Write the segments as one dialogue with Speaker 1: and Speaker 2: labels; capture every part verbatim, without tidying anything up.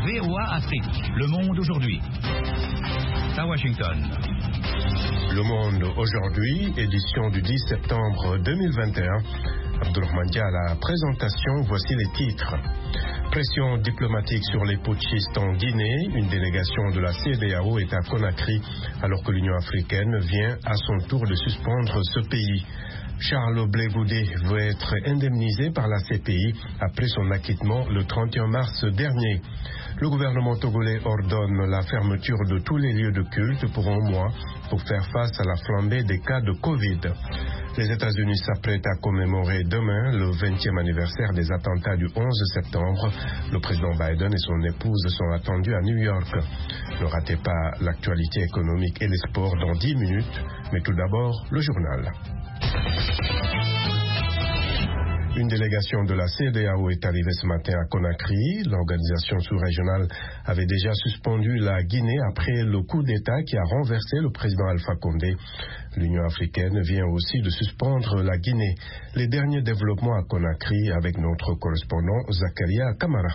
Speaker 1: V O A Afrique. Le monde aujourd'hui. À Washington.
Speaker 2: Le monde aujourd'hui, édition du dix septembre deux mille vingt et un. Abdourahmane Dia à la présentation, voici les titres. Pression diplomatique sur les putschistes en Guinée. Une délégation de la C E D E A O est à Conakry alors que l'Union africaine vient à son tour de suspendre ce pays. Charles Blé Goudé veut être indemnisé par la C P I après son acquittement le trente et un mars dernier. Le gouvernement togolais ordonne la fermeture de tous les lieux de culte pour un mois pour faire face à la flambée des cas de Covid. Les États-Unis s'apprêtent à commémorer demain le vingtième anniversaire des attentats du onze septembre. Le président Biden et son épouse sont attendus à New York. Ne ratez pas l'actualité économique et les sports dans dix minutes, mais tout d'abord le journal. Une délégation de la C E D E A O est arrivée ce matin à Conakry. L'organisation sous-régionale avait déjà suspendu la Guinée après le coup d'État qui a renversé le président Alpha Condé. L'Union africaine vient aussi de suspendre la Guinée. Les derniers développements à Conakry avec notre correspondant Zakaria Kamara.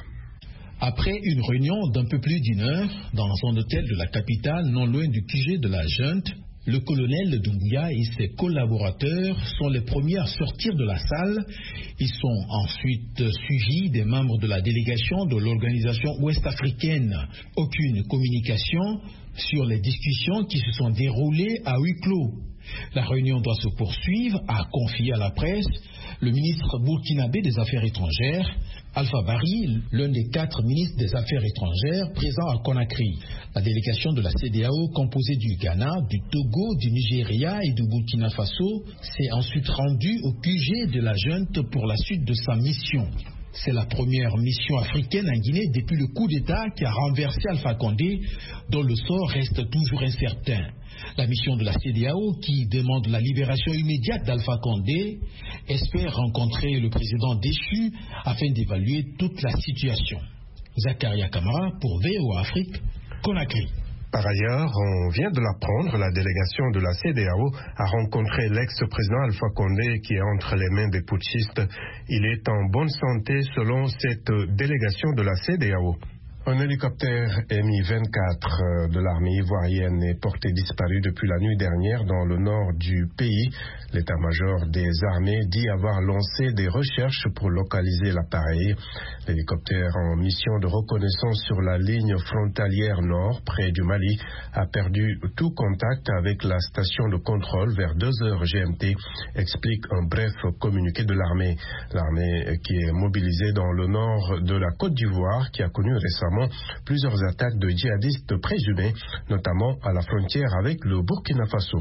Speaker 3: Après une réunion d'un peu plus d'une heure dans un hôtel de la capitale, non loin du Q G de la junte, le colonel Doumbouya et ses collaborateurs sont les premiers à sortir de la salle. Ils sont ensuite suivis des membres de la délégation de l'organisation ouest-africaine. Aucune communication sur les discussions qui se sont déroulées à huis clos. La réunion doit se poursuivre, a confié à la presse le ministre burkinabé des Affaires étrangères, Alpha Bari, l'un des quatre ministres des Affaires étrangères présents à Conakry. La délégation de la C E D E A O, composée du Ghana, du Togo, du Nigeria et du Burkina Faso, s'est ensuite rendue au Q G de la junte pour la suite de sa mission. C'est la première mission africaine en Guinée depuis le coup d'État qui a renversé Alpha Condé, dont le sort reste toujours incertain. La mission de la C E D E A O, qui demande la libération immédiate d'Alpha Condé, espère rencontrer le président déchu afin d'évaluer toute la situation. Zakaria Kamara pour V O A Afrique, Conakry.
Speaker 2: Par ailleurs, on vient de l'apprendre, la délégation de la C E D E A O a rencontré l'ex-président Alpha Condé qui est entre les mains des putschistes. Il est en bonne santé selon cette délégation de la C E D E A O. Un hélicoptère M I vingt-quatre de l'armée ivoirienne est porté disparu depuis la nuit dernière dans le nord du pays. L'état-major des armées dit avoir lancé des recherches pour localiser l'appareil. L'hélicoptère en mission de reconnaissance sur la ligne frontalière nord, près du Mali, a perdu tout contact avec la station de contrôle vers deux heures G M T, explique un bref communiqué de l'armée. L'armée qui est mobilisée dans le nord de la Côte d'Ivoire, qui a connu récemment plusieurs attaques de djihadistes présumés, notamment à la frontière avec le Burkina Faso.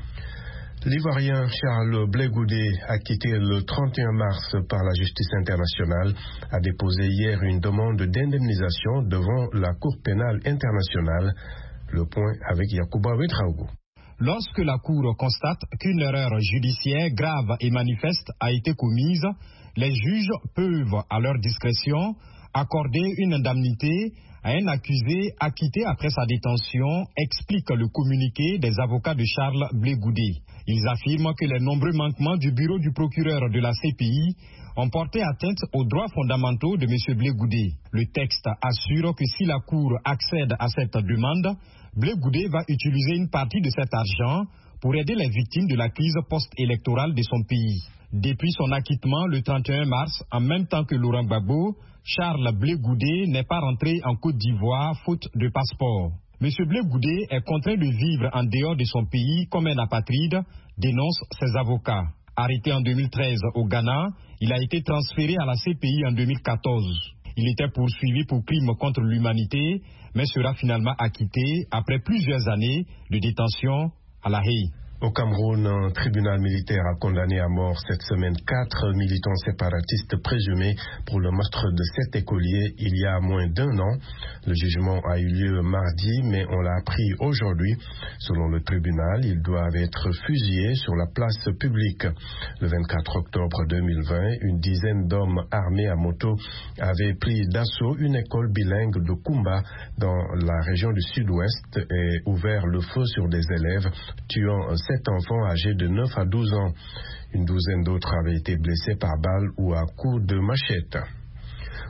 Speaker 2: L'Ivoirien Charles Blé Goudé, acquitté le trente et un mars par la justice internationale, a déposé hier une demande d'indemnisation devant la Cour pénale internationale. Le point avec Yacouba Ouedraogo.
Speaker 4: Lorsque la Cour constate qu'une erreur judiciaire grave et manifeste a été commise, les juges peuvent, à leur discrétion, accorder une indemnité à un accusé acquitté après sa détention, explique le communiqué des avocats de Charles Blé Goudé. Ils affirment que les nombreux manquements du bureau du procureur de la C P I ont porté atteinte aux droits fondamentaux de M. Blé Goudé. Le texte assure que si la Cour accède à cette demande, Blé Goudé va utiliser une partie de cet argent pour aider les victimes de la crise post-électorale de son pays. Depuis son acquittement le trente et un mars, en même temps que Laurent Gbagbo, Charles Blé Goudé n'est pas rentré en Côte d'Ivoire faute de passeport. M. Blé Goudé est contraint de vivre en dehors de son pays comme un apatride, dénoncent ses avocats. Arrêté en deux mille treize au Ghana, il a été transféré à la C P I en deux mille quatorze. Il était poursuivi pour crimes contre l'humanité, mais sera finalement acquitté après plusieurs années de détention à La Haye.
Speaker 2: Au Cameroun, un tribunal militaire a condamné à mort cette semaine quatre militants séparatistes présumés pour le meurtre de sept écoliers il y a moins d'un an. Le jugement a eu lieu mardi, mais on l'a appris aujourd'hui. Selon le tribunal, ils doivent être fusillés sur la place publique. Le vingt-quatre octobre deux mille vingt, une dizaine d'hommes armés à moto avaient pris d'assaut une école bilingue de Koumba dans la région du sud-ouest et ouvert le feu sur des élèves, tuant sept enfants âgés de neuf à douze ans. Une douzaine d'autres avaient été blessés par balle ou à coups de machette.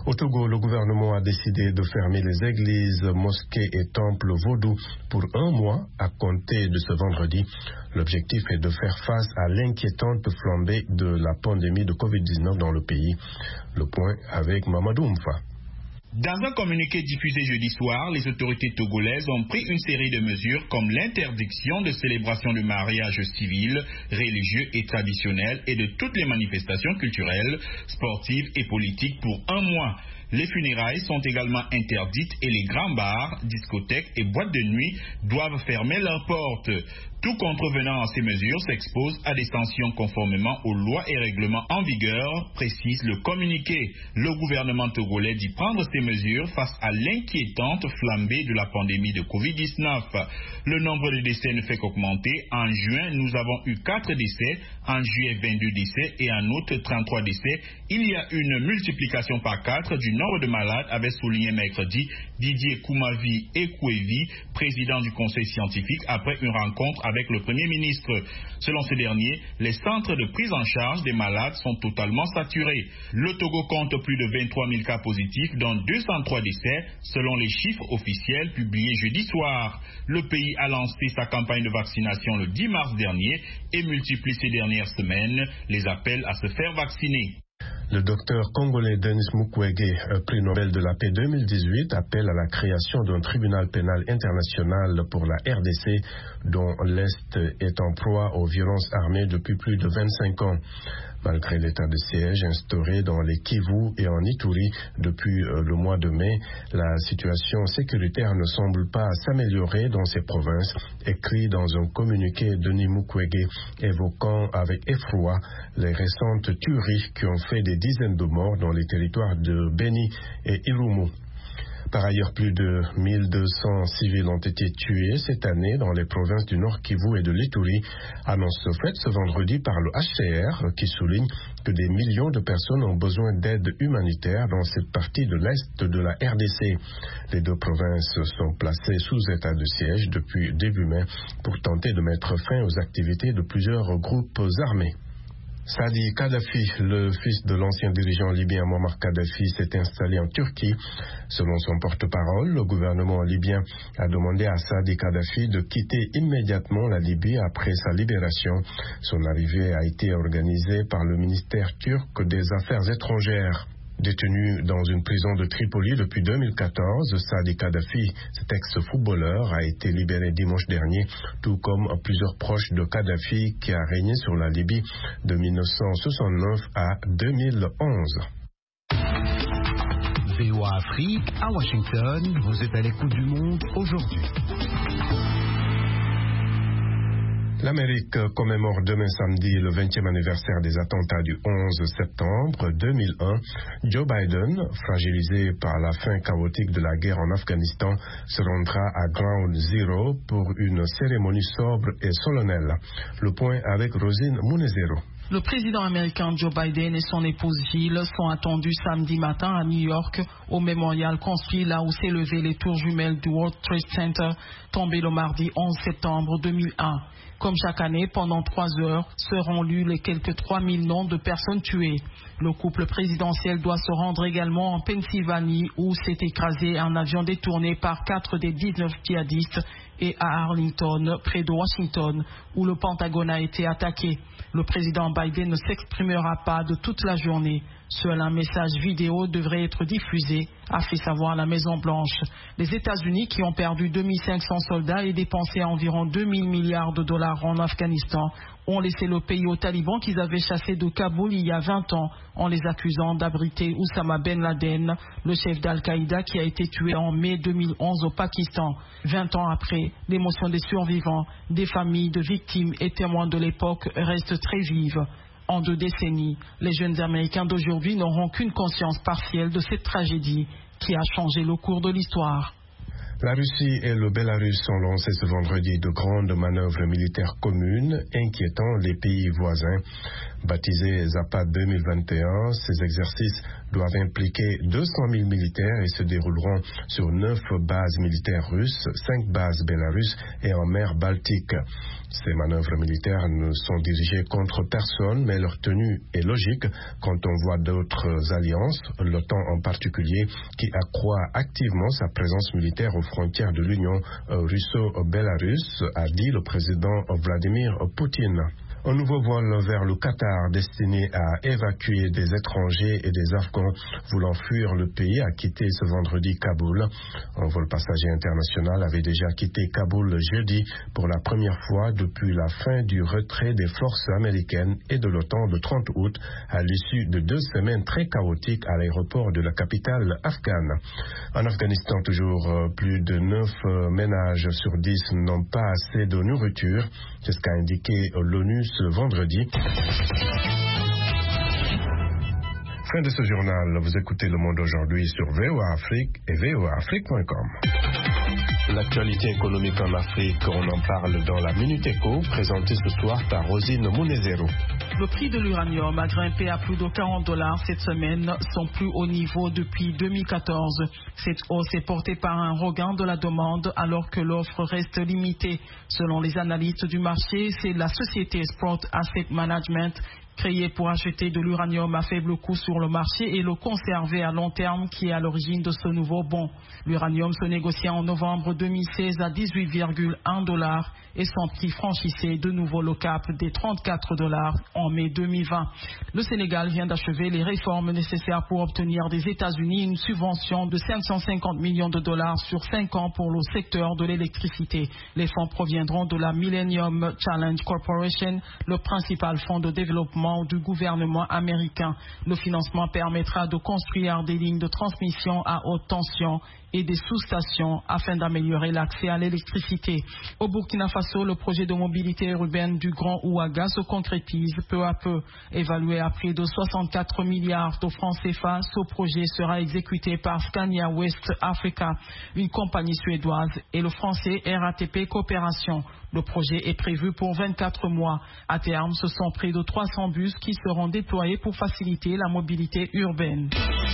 Speaker 2: Au Togo, le gouvernement a décidé de fermer les églises, mosquées et temples vaudous pour un mois à compter de ce vendredi. L'objectif est de faire face à l'inquiétante flambée de la pandémie de covid dix-neuf dans le pays. Le point avec Mamadou Mfa.
Speaker 5: Dans un communiqué diffusé jeudi soir, les autorités togolaises ont pris une série de mesures comme l'interdiction de célébration de mariages civils, religieux et traditionnels et de toutes les manifestations culturelles, sportives et politiques pour un mois. Les funérailles sont également interdites et les grands bars, discothèques et boîtes de nuit doivent fermer leurs portes. Tout contrevenant à ces mesures s'expose à des sanctions conformément aux lois et règlements en vigueur, précise le communiqué. Le gouvernement togolais dit prendre ces mesures face à l'inquiétante flambée de la pandémie de covid dix-neuf. Le nombre de décès ne fait qu'augmenter. En juin, nous avons eu quatre décès, en juillet vingt-deux décès et en août trente-trois décès. Il y a une multiplication par quatre du nombre de malades, avait souligné mercredi Didier Koumavi Ekouevi, président du conseil scientifique, après une rencontre avec avec le Premier ministre. Selon ce dernier, les centres de prise en charge des malades sont totalement saturés. Le Togo compte plus de vingt-trois mille cas positifs, dont deux cent trois décès, selon les chiffres officiels publiés jeudi soir. Le pays a lancé sa campagne de vaccination le dix mars dernier et multiplie ces dernières semaines les appels à se faire vacciner.
Speaker 2: Le docteur congolais Denis Mukwege, prix Nobel de la paix deux mille dix-huit, appelle à la création d'un tribunal pénal international pour la R D C, dont l'Est est en proie aux violences armées depuis plus de vingt-cinq ans. Malgré l'état de siège instauré dans les Kivu et en Ituri depuis le mois de mai, la situation sécuritaire ne semble pas s'améliorer dans ces provinces, écrit dans un communiqué Denis Mukwege évoquant avec effroi les récentes tueries qui ont fait des dizaines de morts dans les territoires de Beni et Irumu. Par ailleurs, plus de mille deux cents civils ont été tués cette année dans les provinces du Nord Kivu et de l'Ituri, annonce faite ce vendredi par le H C R qui souligne que des millions de personnes ont besoin d'aide humanitaire dans cette partie de l'Est de la R D C. Les deux provinces sont placées sous état de siège depuis début mai pour tenter de mettre fin aux activités de plusieurs groupes armés. Saadi Kadhafi, le fils de l'ancien dirigeant libyen Muammar Kadhafi, s'est installé en Turquie. Selon son porte-parole, le gouvernement libyen a demandé à Saadi Kadhafi de quitter immédiatement la Libye après sa libération. Son arrivée a été organisée par le ministère turc des Affaires étrangères. Détenu dans une prison de Tripoli depuis deux mille quatorze, Saadi Kadhafi, cet ex-footballeur, a été libéré dimanche dernier, tout comme plusieurs proches de Kadhafi qui a régné sur la Libye de mille neuf cent soixante-neuf à deux mille onze.
Speaker 1: V O A Afrique, à Washington, vous êtes à l'écoute du monde aujourd'hui.
Speaker 2: L'Amérique commémore demain samedi le vingtième anniversaire des attentats du onze septembre deux mille un. Joe Biden, fragilisé par la fin chaotique de la guerre en Afghanistan, se rendra à Ground Zero pour une cérémonie sobre et solennelle. Le point avec Rosine Munezero.
Speaker 6: Le président américain Joe Biden et son épouse Jill sont attendus samedi matin à New York au mémorial construit là où s'élevaient les tours jumelles du World Trade Center tombées le mardi onze septembre deux mille un. Comme chaque année, pendant trois heures, seront lus les quelques trois mille noms de personnes tuées. Le couple présidentiel doit se rendre également en Pennsylvanie où s'est écrasé un avion détourné par quatre des dix-neuf djihadistes et à Arlington, près de Washington, où le Pentagone a été attaqué. Le président Biden ne s'exprimera pas de toute la journée. Seul un message vidéo devrait être diffusé, a fait savoir la Maison-Blanche. Les États-Unis, qui ont perdu deux mille cinq cents soldats et dépensé environ deux mille milliards de dollars en Afghanistan, ont laissé le pays aux talibans qu'ils avaient chassés de Kaboul il y a vingt ans en les accusant d'abriter Oussama Ben Laden, le chef d'Al-Qaïda qui a été tué en mai deux mille onze au Pakistan. vingt ans après, l'émotion des survivants, des familles de victimes et témoins de l'époque reste très vive. En deux décennies, les jeunes Américains d'aujourd'hui n'auront qu'une conscience partielle de cette tragédie qui a changé le cours de l'histoire.
Speaker 2: La Russie et le Bélarus ont lancé ce vendredi de grandes manœuvres militaires communes, inquiétant les pays voisins. Baptisés Zapad deux mille vingt et un, ces exercices doivent impliquer deux cent mille militaires et se dérouleront sur neuf bases militaires russes, cinq bases belarusses et en mer Baltique. Ces manœuvres militaires ne sont dirigées contre personne, mais leur tenue est logique quand on voit d'autres alliances, l'OTAN en particulier, qui accroît activement sa présence militaire aux frontières de l'Union russo-bélarusse, a dit le président Vladimir Poutine. Un nouveau vol vers le Qatar destiné à évacuer des étrangers et des Afghans voulant fuir le pays a quitté ce vendredi Kaboul. Un vol passager international avait déjà quitté Kaboul jeudi pour la première fois depuis la fin du retrait des forces américaines et de l'OTAN le trente août à l'issue de deux semaines très chaotiques à l'aéroport de la capitale afghane. En Afghanistan, toujours plus de neuf ménages sur dix n'ont pas assez de nourriture. C'est ce qu'a indiqué l'ONU ce vendredi. Fin de ce journal. Vous écoutez Le Monde aujourd'hui sur V O A Afrique et V O A Afrique point com. L'actualité économique en Afrique, on en parle dans la Minute Éco, présentée ce soir par Rosine Munezero.
Speaker 6: Le prix de l'uranium a grimpé à plus de quarante dollars cette semaine, son plus haut niveau depuis deux mille quatorze. Cette hausse est portée par un regain de la demande alors que l'offre reste limitée. Selon les analystes du marché, c'est la société Sprott Asset Management créée pour acheter de l'uranium à faible coût sur le marché et le conserver à long terme qui est à l'origine de ce nouveau bon. L'uranium se négociait en novembre deux mille seize à dix-huit virgule un dollars et son prix franchissait de nouveau le cap des trente-quatre dollars en mai deux mille vingt. Le Sénégal vient d'achever les réformes nécessaires pour obtenir des États-Unis une subvention de cinq cent cinquante millions de dollars sur cinq ans pour le secteur de l'électricité. Les fonds proviendront de la Millennium Challenge Corporation, le principal fonds de développement du gouvernement américain. Le financement permettra de construire des lignes de transmission à haute tension et des sous-stations afin d'améliorer l'accès à l'électricité. Au Burkina Faso, le projet de mobilité urbaine du Grand Ouaga se concrétise peu à peu. Évalué à près de soixante-quatre milliards de francs C F A, ce projet sera exécuté par Scania West Africa, une compagnie suédoise, et le français R A T P Coopération. Le projet est prévu pour vingt-quatre mois. À terme, ce sont près de trois cents bus qui seront déployés pour faciliter la mobilité urbaine.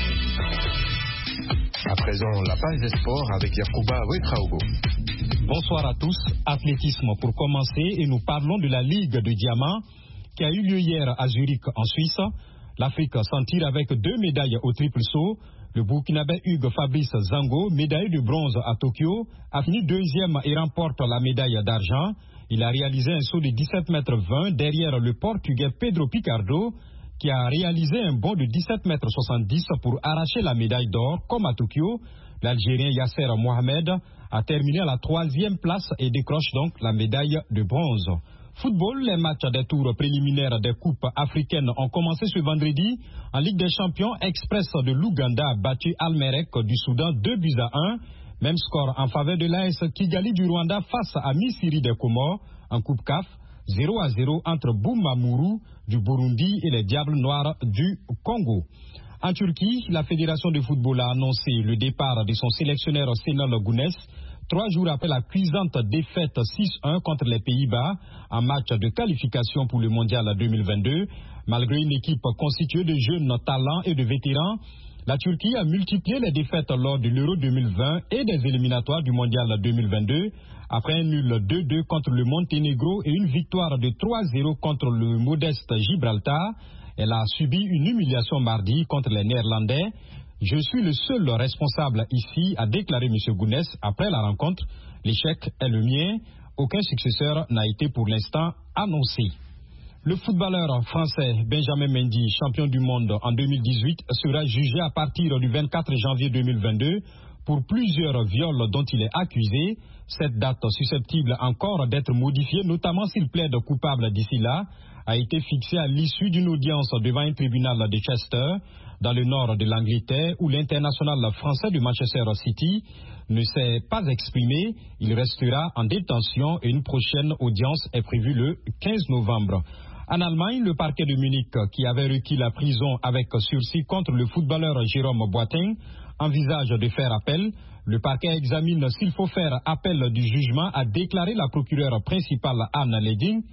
Speaker 2: À présent, la page des sports avec Yacouba Ouetraogo.
Speaker 4: Bonsoir à tous. Athlétisme pour commencer et nous parlons de la Ligue de Diamant qui a eu lieu hier à Zurich en Suisse. L'Afrique s'en tire avec deux médailles au triple saut. Le Burkinabé Hugues Fabrice Zango, médaillé de bronze à Tokyo, a fini deuxième et remporte la médaille d'argent. Il a réalisé un saut de dix-sept mètres vingt derrière le Portugais Pedro Picardo, qui a réalisé un bond de dix-sept mètres soixante-dix pour arracher la médaille d'or, comme à Tokyo. L'Algérien Yasser Mohamed a terminé à la troisième place et décroche donc la médaille de bronze. Football, les matchs des tours préliminaires des coupes africaines ont commencé ce vendredi. En Ligue des champions, Express de l'Ouganda a battu Almerek du Soudan deux buts à un. Même score en faveur de l'A S Kigali du Rwanda face à Misiri des Comores. En Coupe C A F, zéro à zéro entre Boumamuru du Burundi et les Diables Noirs du Congo. En Turquie, la Fédération de football a annoncé le départ de son sélectionneur Şenol Güneş, trois jours après la cuisante défaite six un contre les Pays-Bas en match de qualification pour le Mondial deux mille vingt-deux. Malgré une équipe constituée de jeunes talents et de vétérans, la Turquie a multiplié les défaites lors de l'Euro deux mille vingt et des éliminatoires du Mondial deux mille vingt-deux. Après un nul deux deux contre le Monténégro et une victoire de trois à zéro contre le modeste Gibraltar, elle a subi une humiliation mardi contre les Néerlandais. Je suis le seul responsable ici, a déclaré M. Güneş après la rencontre. L'échec est le mien. Aucun successeur n'a été pour l'instant annoncé. Le footballeur français Benjamin Mendy, champion du monde en deux mille dix-huit, sera jugé à partir du vingt-quatre janvier deux mille vingt-deux pour plusieurs viols dont il est accusé. Cette date susceptible encore d'être modifiée, notamment s'il plaide coupable d'ici là, a été fixée à l'issue d'une audience devant un tribunal de Chester, dans le nord de l'Angleterre, où l'international français de Manchester City ne s'est pas exprimé. Il restera en détention et une prochaine audience est prévue le quinze novembre. En Allemagne, le parquet de Munich, qui avait requis la prison avec sursis contre le footballeur Jérôme Boateng, envisage de faire appel. Le parquet examine s'il faut faire appel du jugement, a déclaré la procureure principale Anne Leding.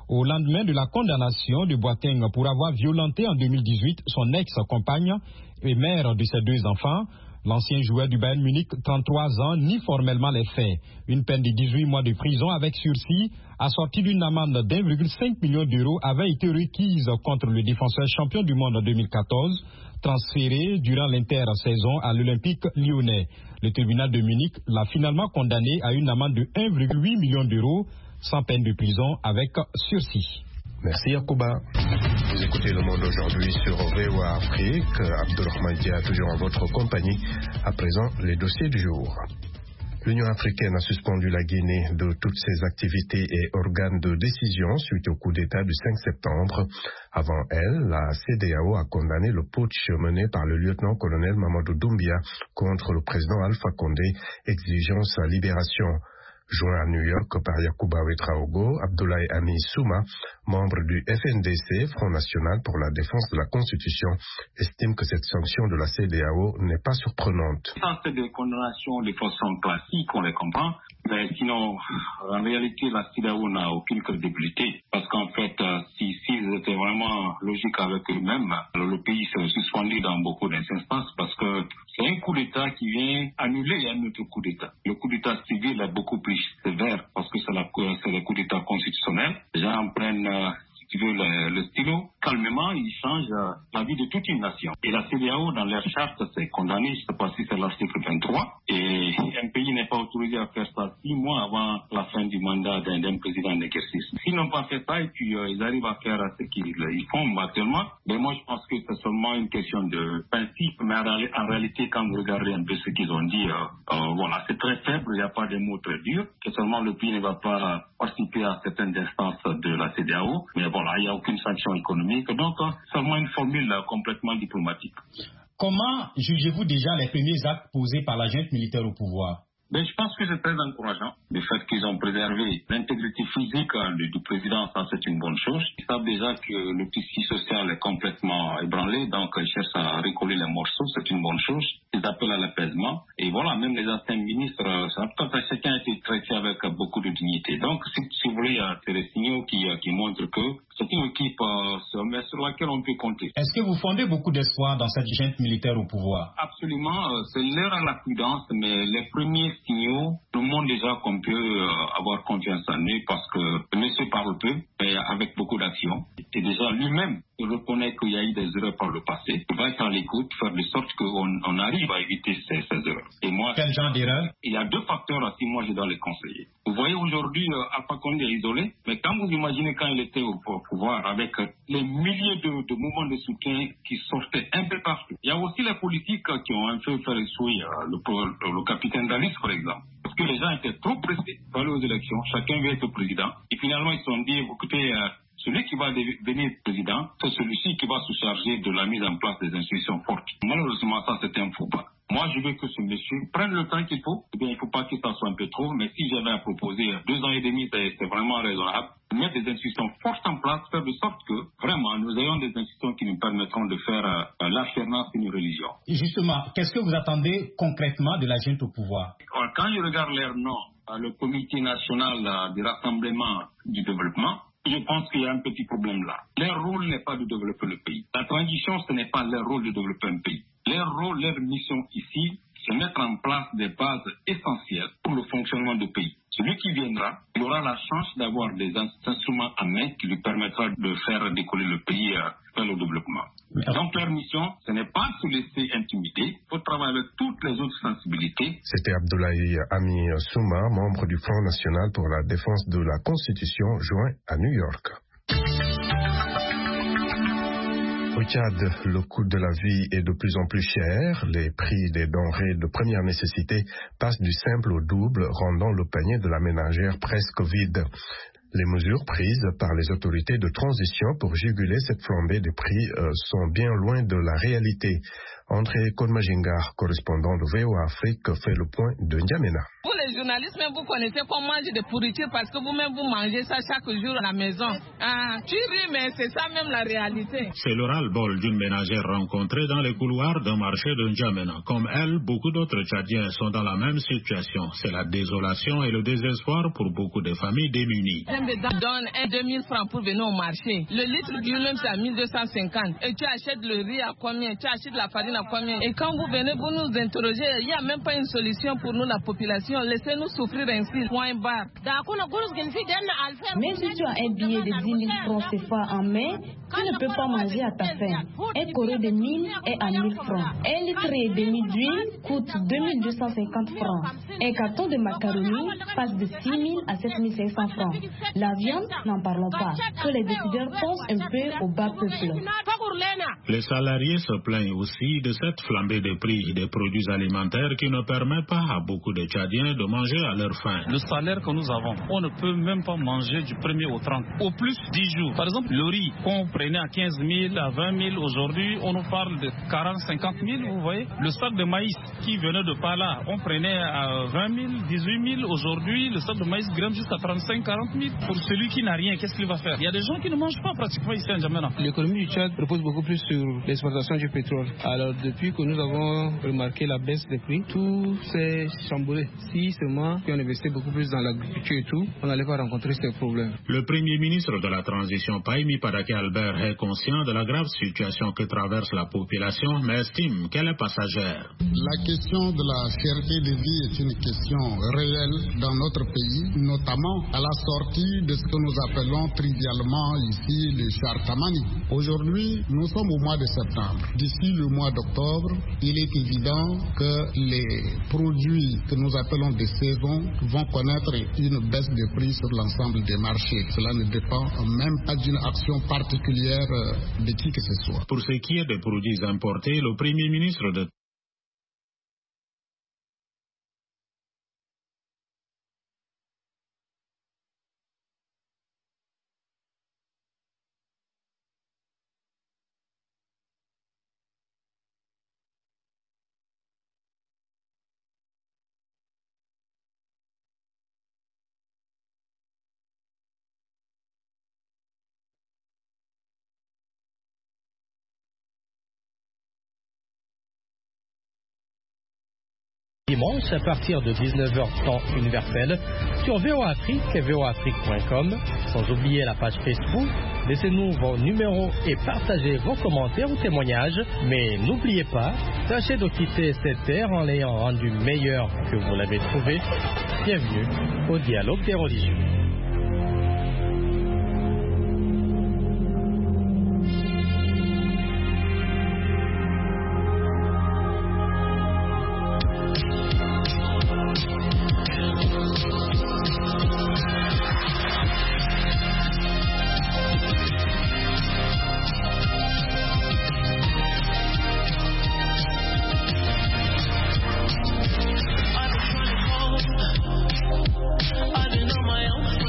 Speaker 4: Au lendemain de la condamnation de Boateng pour avoir violenté en deux mille dix-huit son ex-compagne et mère de ses deux enfants, l'ancien joueur du Bayern Munich, trente-trois ans, nie formellement les faits. Une peine de dix-huit mois de prison avec sursis, assortie d'une amende d'un virgule cinq million d'euros, avait été requise contre le défenseur champion du monde en deux mille quatorze, transféré durant l'intersaison à l'Olympique lyonnais. Le tribunal de Munich l'a finalement condamné à une amende de un virgule huit million d'euros, sans peine de prison avec sursis.
Speaker 2: Merci Yacouba. Vous écoutez Le Monde aujourd'hui sur V O A Afrique. Abdelrahman Dia toujours en votre compagnie. À présent, les dossiers du jour. L'Union africaine a suspendu la Guinée de toutes ses activités et organes de décision suite au coup d'État du cinq septembre. Avant elle, la C D A O a condamné le putsch mené par le lieutenant-colonel Mamadou Doumbia contre le président Alpha Condé, exigeant sa libération. Joint à New York par Yacouba Ouedraogo, Abdoulaye Ami Souma, membre du F N D C, Front National pour la défense de la Constitution, estime que cette sanction de la C D A O n'est pas surprenante.
Speaker 7: Ça, c'est des condamnations de façon classique, on les comprend. Mais sinon, en réalité, la C D A O n'a aucune crédibilité. Parce qu'en fait, si s'ils étaient vraiment logiques avec eux-mêmes, le pays serait suspendu dans beaucoup d'instances parce que c'est un coup d'État qui vient annuler un autre coup d'État. Le coup d'État civil est beaucoup plus sévère parce que c'est, la, c'est le coup d'État constitutionnel. Les gens prennent, euh, si tu veux, le, le stylo. Calmement, ils changent euh, la vie de toute une nation. Et la C D A O, dans leur charte, c'est condamné, je ne sais pas si c'est l'article vingt-trois. Et un pays n'est pas autorisé à faire ça six mois avant la fin du mandat d'un, d'un président en exercice. S'ils n'ont pas fait ça et puis euh, ils arrivent à faire ce qu'ils ils font actuellement, ben moi je pense que c'est seulement une question de principe. Mais en, en réalité, quand vous regardez un peu ce qu'ils ont dit, euh, euh, voilà, c'est très faible, il n'y a pas de mots très durs, que seulement le pays ne va pas participer à certaines instances de la C D A O. Mais voilà, il n'y a aucune sanction économique. Donc, seulement une formule complètement diplomatique.
Speaker 3: Comment jugez-vous déjà les premiers actes posés par la junte militaire au pouvoir?
Speaker 7: Ben, je pense que c'est très encourageant. Le fait qu'ils ont préservé l'intégrité physique du, du président, ça c'est une bonne chose. Ils savent déjà que le tissu social est complètement ébranlé, donc ils cherchent à recoller les morceaux, c'est une bonne chose. Ils appellent à l'apaisement. Et voilà, même les anciens ministres, chacun a été traité avec beaucoup de dignité. Donc, si, si vous voulez, c'est des signaux qui, qui montrent que c'est une équipe euh, sur laquelle on peut compter.
Speaker 3: Est-ce que vous fondez beaucoup d'espoir dans cette junte militaire au pouvoir?
Speaker 7: Absolument, euh, c'est l'heure à la prudence, mais les premiers signaux nous montrent déjà qu'on peut euh, avoir confiance en eux parce que monsieur parle peu, mais avec beaucoup d'action. Et déjà lui-même, il reconnaît qu'il y a eu des erreurs par le passé. Il va être à l'écoute, faire de sorte qu'on on arrive à éviter ces, ces erreurs. Et moi,
Speaker 3: quel genre d'erreur?
Speaker 7: Il y a deux facteurs à qui moi je dois les conseiller. Vous voyez aujourd'hui euh, Alpha Condé est isolé, mais quand vous imaginez quand il était au, au pouvoir avec euh, les milliers de, de mouvements de soutien qui sortaient un peu partout. Il y a aussi les politiques euh, qui ont un peu fait échouer euh, le, le, le capitaine Dalis, par exemple. Parce que les gens étaient trop pressés pour aller aux élections. Chacun veut être président. Et finalement, ils se sont dit, écoutez, euh, celui qui va devenir président, c'est celui-ci qui va se charger de la mise en place des institutions fortes. Malheureusement, ça, c'est un faux pas. Moi, je veux que ce monsieur prenne le temps qu'il faut. Eh bien, il ne faut pas que ça soit un peu trop, mais si j'avais à proposer deux ans et demi, c'est, c'est vraiment raisonnable. Mettre des institutions fortes en place, faire de sorte que, vraiment, nous ayons des institutions qui nous permettront de faire euh, l'alternance d'une religion.
Speaker 3: Et justement, qu'est-ce que vous attendez concrètement de la junte au pouvoir?
Speaker 7: Quand je regarde leur nom, le Comité national du rassemblement du développement, je pense qu'il y a un petit problème là. Leur rôle n'est pas de développer le pays. La transition, ce n'est pas leur rôle de développer un pays. Leur rôle, leur mission ici, c'est mettre en place des bases essentielles pour le fonctionnement du pays. Celui qui viendra, il aura la chance d'avoir des instruments à main qui lui permettra de faire décoller le pays vers le développement. Donc leur mission, ce n'est pas de se laisser intimider, il faut travailler avec toutes les autres sensibilités.
Speaker 2: C'était Abdoulaye Ami Souma, membre du Front National pour la défense de la Constitution, joint à New York. Au Tchad, le coût de la vie est de plus en plus cher. Les prix des denrées de première nécessité passent du simple au double, rendant le panier de la ménagère presque vide. Les mesures prises par les autorités de transition pour juguler cette flambée des prix euh, sont bien loin de la réalité. André Konmajinga, correspondant de V O A Afrique, fait le point de N'Djamena.
Speaker 8: Vous les journalistes, même vous connaissez qu'on mange de pourriture parce que vous-même vous mangez ça chaque jour à la maison. Ah, tu ris, mais c'est ça même la réalité.
Speaker 9: C'est le ras-le-bol d'une ménagère rencontrée dans les couloirs d'un marché de N'Djamena. Comme elle, beaucoup d'autres Tchadiens sont dans la même situation. C'est la désolation et le désespoir pour beaucoup de familles démunies.
Speaker 8: On donne un deux mille francs pour venir au marché. Le litre d'huile même c'est à mille deux cent cinquante. Et tu achètes le riz à combien? Tu achètes la farine à combien? Et quand vous venez pour nous interroger, il n'y a même pas une solution pour nous, la population. Laissez-nous souffrir ainsi, point barre.
Speaker 10: Mais si tu as un billet de dix mille francs C F A en main, tu ne peux pas manger à ta faim. Un corée de mille est à mille francs. Un litre et demi d'huile coûte deux mille deux cent cinquante francs. Un carton de macaroni passe de six mille à sept mille cinq cents francs. La viande, n'en parlons pas. Que les décideurs pensent un peu au bas peuple.
Speaker 9: Les salariés se plaignent aussi de cette flambée des prix des produits alimentaires qui ne permet pas à beaucoup de Tchadiens de manger à leur faim.
Speaker 11: Le salaire que nous avons, on ne peut même pas manger du premier au trente, au plus dix jours. Par exemple, le riz qu'on prenait à quinze mille, à vingt mille, aujourd'hui on nous parle de quarante, cinquante mille, vous voyez. Le sac de maïs qui venait de par là, on prenait à vingt mille, dix-huit mille, aujourd'hui le sac de maïs grimpe jusqu'à trente-cinq, quarante mille. Pour celui qui n'a rien, qu'est-ce qu'il va faire? Il y a des gens qui ne mangent pas pratiquement ici à N'Djamena.
Speaker 12: L'économie du Tchad repose beaucoup plus sur l'exportation du pétrole. Alors depuis que nous avons remarqué la baisse des prix, tout s'est chamboulé. Si seulement on investait beaucoup plus dans l'agriculture et tout, on n'allait pas rencontrer ces problèmes.
Speaker 9: Le premier ministre de la transition, Pahimi Padake Albert, est conscient de la grave situation que traverse la population, mais estime qu'elle est passagère.
Speaker 13: La question de la cherté de vie est une question réelle dans notre pays, notamment à la sortie de ce que nous appelons trivialement ici le chartamani. Aujourd'hui, nous sommes au mois de septembre. D'ici le mois d'octobre, il est évident que les produits que nous appelons de saison vont connaître une baisse de prix sur l'ensemble des marchés. Cela ne dépend même pas d'une action particulière de qui que ce soit.
Speaker 9: Pour ce qui est des produits importés, le Premier ministre de
Speaker 14: dimanche à partir de dix-neuf heures temps universel sur V O A Afrique et V O A Afrique point com. Sans oublier la page Facebook. Laissez-nous vos numéros et partagez vos commentaires ou témoignages. Mais n'oubliez pas, tâchez de quitter cette terre en l'ayant rendu meilleure que vous l'avez trouvée. Bienvenue au dialogue des religions.
Speaker 15: I didn't know my own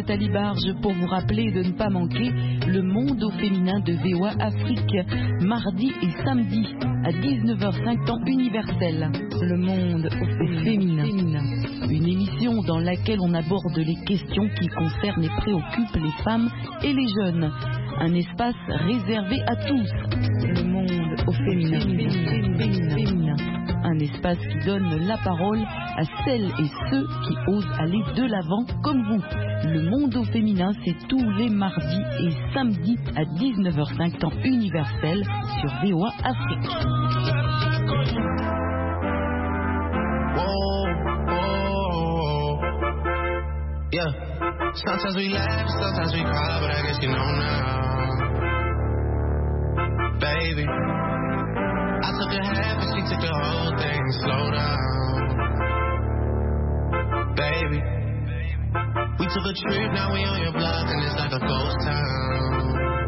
Speaker 15: Nathalie Barge pour vous rappeler de ne pas manquer le monde au féminin de V O A Afrique, mardi et samedi à dix-neuf heures cinq temps universel. Le monde au féminin. Une émission dans laquelle on aborde les questions qui concernent et préoccupent les femmes et les jeunes. Un espace réservé à tous. Le monde au féminin. féminin, féminin. Un espace qui donne la parole à celles et ceux qui osent aller de l'avant comme vous. Le monde au féminin, c'est tous les mardis et samedis à dix-neuf heures cinq temps universel sur V O A Afrique.
Speaker 16: Yeah, sometimes we laugh, sometimes we cry, but I guess you know now, baby. I took a half and she took the whole thing. Slow down, baby. We took a trip, now we on your block and it's like a ghost town,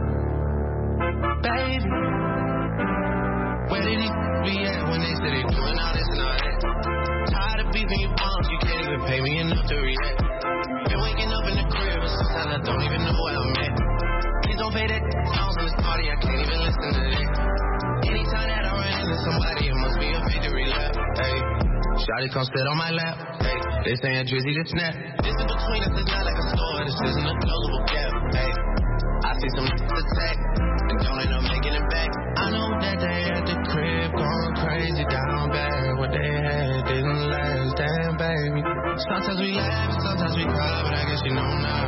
Speaker 16: baby. Where did these be at when they say they doing all this and all that? Tired of beefing you bums, you can't even pay me enough to react. Been waking up in the crib, but sometimes I don't even know where I'm at. Please don't pay that songs in this party, I can't even listen to that. Anytime that I run into somebody, it must be a victory lap. Hey, shawty come sit on my lap. Hey, they saying Drizzy to snap. This in between us is not like a store, this isn't a closable gap. Hey, I see some attack and don't end up making it back. I know that they at the crib going crazy down bad. What they had didn't last, damn baby. Sometimes we laugh, sometimes we cry, but I guess you know now,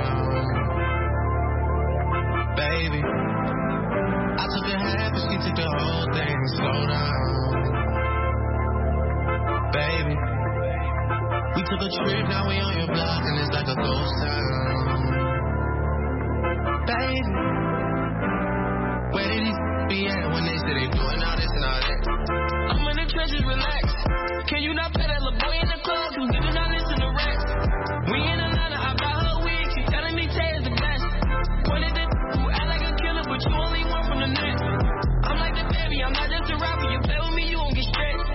Speaker 16: baby. I took a half and she took the whole thing. Slow down, baby. We took a trip, now we on your block and it's like a ghost town, baby. Where did these be at when they say they doing all this and all that? I'm in the trenches, relax. Can you not play that little boy in the club who's giving all this in the racks? We in Atlanta, I bought her wig, she telling me Tay is the best. Pointed at who act like a killer, but you only one from the net. I'm like the baby, I'm not just a rapper. You play with me, you won't get stressed.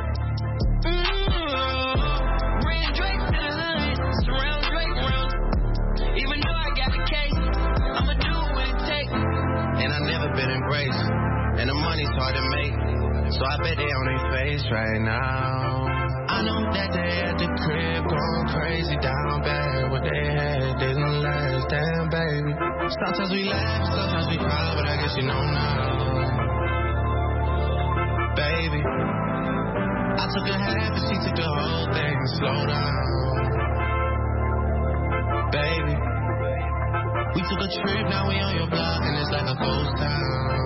Speaker 16: Mm-hmm. Bring Drake to the hood, surround Drake round. Even though I got a case, I'ma do what it takes. And I never been embraced, and the money's hard to make, so I bet they on their face right now. I know that they at the crib going crazy down bad. What they had didn't last, damn baby. Sometimes we laugh, sometimes we cry, but I guess you know now, baby. I took a half and she took the whole thing. Slow down, baby. We took a trip, now we on your block and it's like a ghost town,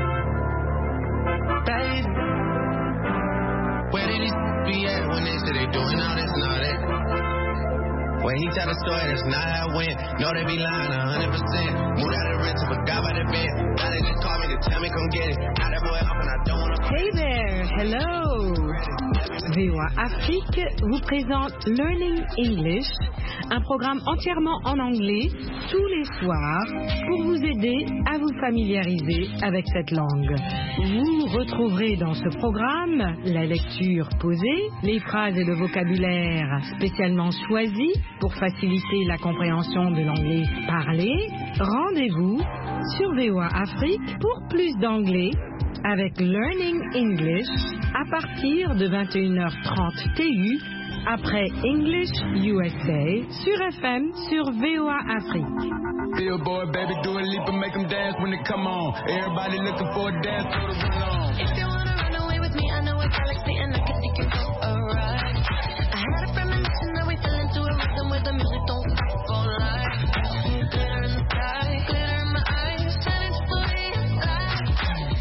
Speaker 16: baby. Where did these be at when they say they doing all this and all that? When he tell the story, that's not how it went. No, they be lying a hundred percent. Moved out of the rental, forgot about the bed. Now they just call me to tell me come get it. Now that boy off and I don't wanna.
Speaker 17: Hey there, hello. V O A Afrique vous présente Learning English, un programme entièrement en anglais tous les soirs pour vous aider à vous familiariser avec cette langue. Vous retrouverez dans ce programme la lecture posée, les phrases et le vocabulaire spécialement choisis pour faciliter la compréhension de l'anglais parlé. Rendez-vous sur V O A Afrique pour plus d'anglais avec Learning English à partir de vingt et une heures trente T U après English U S A sur F M sur V O A Afrique.
Speaker 18: Billboard, baby, do a leap and make them dance when they come on. Everybody looking for a dance for the run on.
Speaker 19: If you wanna run away with me, I know a galaxy and I can take you for a ride. I had a premonition that we fell into a rhythm with the music.